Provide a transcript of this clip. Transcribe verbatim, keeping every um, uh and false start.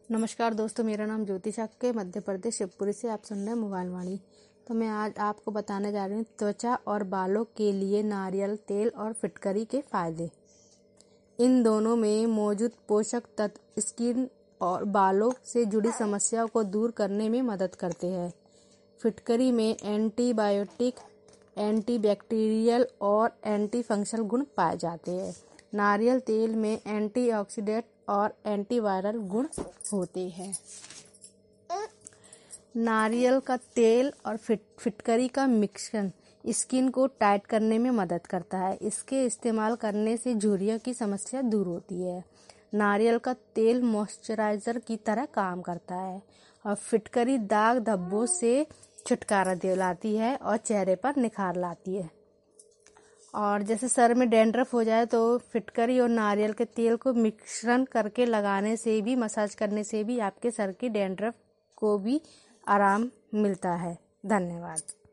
नमस्कार दोस्तों, मेरा नाम ज्योति के मध्य प्रदेश शिवपुरी से आप सुन रहे हैं मोबाइल वाणी। तो मैं आज आपको बताने जा रही हूँ त्वचा और बालों के लिए नारियल तेल और फिटकरी के फायदे। इन दोनों में मौजूद पोषक तत्व स्किन और बालों से जुड़ी समस्याओं को दूर करने में मदद करते हैं। फिटकरी में एंटीबायोटिक, एंटीबैक्टीरियल और एंटी फंगल गुण पाए जाते हैं। नारियल तेल में एंटीऑक्सीडेंट और एंटीवायरल गुण होते हैं। नारियल का तेल और फिट फिटकरी का मिश्रण स्किन को टाइट करने में मदद करता है। इसके इस्तेमाल करने से झुर्रियों की समस्या दूर होती है। नारियल का तेल मॉइस्चराइजर की तरह काम करता है और फिटकरी दाग धब्बों से छुटकारा दिलाती है और चेहरे पर निखार लाती है। और जैसे सर में डैंड्रफ हो जाए तो फिटकरी और नारियल के तेल को मिश्रण करके लगाने से भी, मसाज करने से भी आपके सर की डैंड्रफ को भी आराम मिलता है। धन्यवाद।